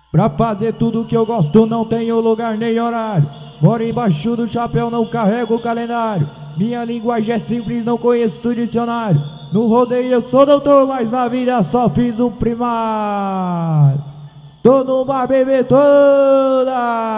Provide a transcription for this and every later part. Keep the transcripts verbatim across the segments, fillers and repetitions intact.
Pra fazer tudo que eu gosto não tenho lugar nem horário. Moro embaixo do chapéu, não carrego o calendário. Minha linguagem é simples, não conheço o dicionário. No rodeio eu sou doutor, mas na vida só fiz um primário. Tô no bar beber todas.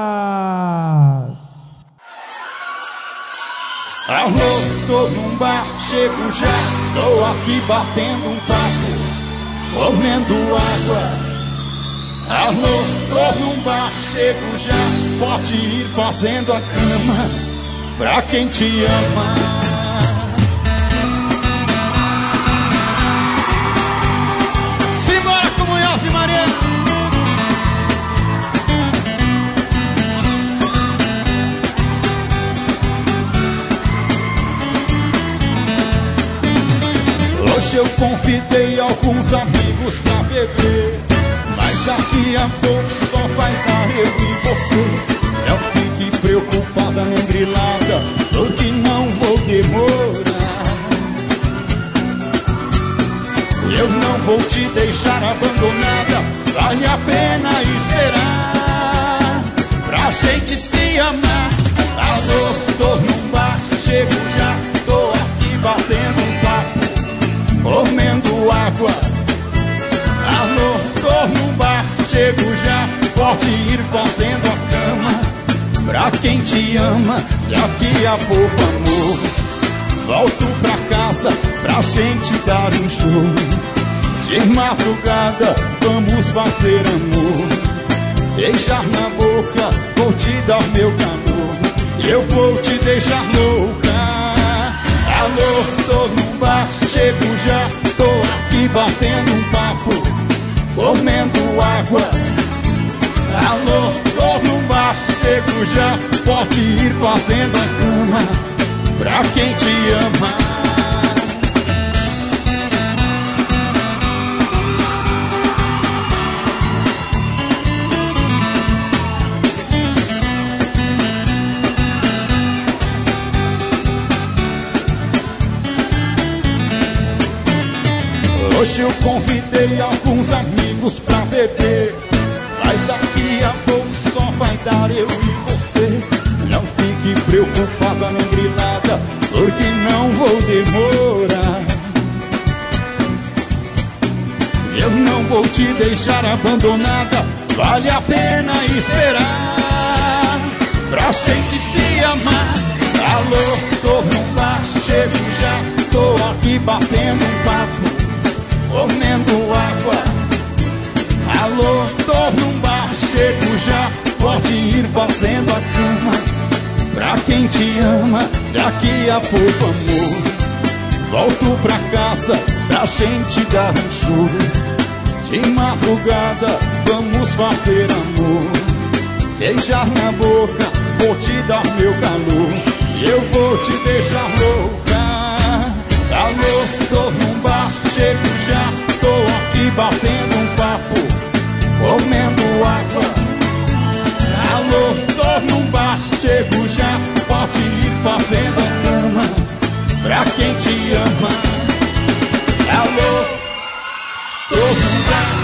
Alô, tô num bar, chego já. Tô aqui batendo um papo, comendo água. Alô, tô num bar, chego já. Pode ir fazendo a cama pra quem te ama. Simbora com Munhoz e Mariana. Hoje eu convidei alguns amigos pra beber, mas daqui a pouco só vai dar eu e você. Não fique preocupada nem grilada, porque não vou demorar. Eu não vou te deixar abandonada, vale a pena esperar pra gente se amar. Alô, tô num bar, chego já. Tô aqui batendo um papo, comendo água. Alô, tô num bar, chego já. Pode ir fazendo a cama pra quem te ama. Daqui a pouco, amor, volto pra casa pra gente dar um show. De madrugada vamos fazer amor, beijar na boca, vou te dar meu calor. Eu vou te deixar louca. Alô, tô num bar, chego já. Tô aqui batendo um papo, comendo água. Alô, tô num bar, chego já. Pode ir fazendo a cama pra quem te ama. Hoje eu convidei alguns amigos pra beber, mas daqui a pouco só vai dar eu e você. Não fique preocupada nem grilada, porque não vou demorar. Eu não vou te deixar abandonada, vale a pena esperar pra gente se amar. Alô, tô num bar, chego já. Tô aqui batendo um papo, comendo água. Alô, tô num bar, chego já. Pode ir fazendo a cama pra quem te ama. Daqui a pouco, amor, volto pra casa pra gente dar um show. De madrugada vamos fazer amor, beijar na boca, vou te dar meu calor. Eu vou te deixar louca. Alô, tô num bar, chego já. Tô aqui batendo um papo, comendo água. Alô, tô num bar, chego já. Pode ir fazendo a cama pra quem te ama. Alô, tô num bar.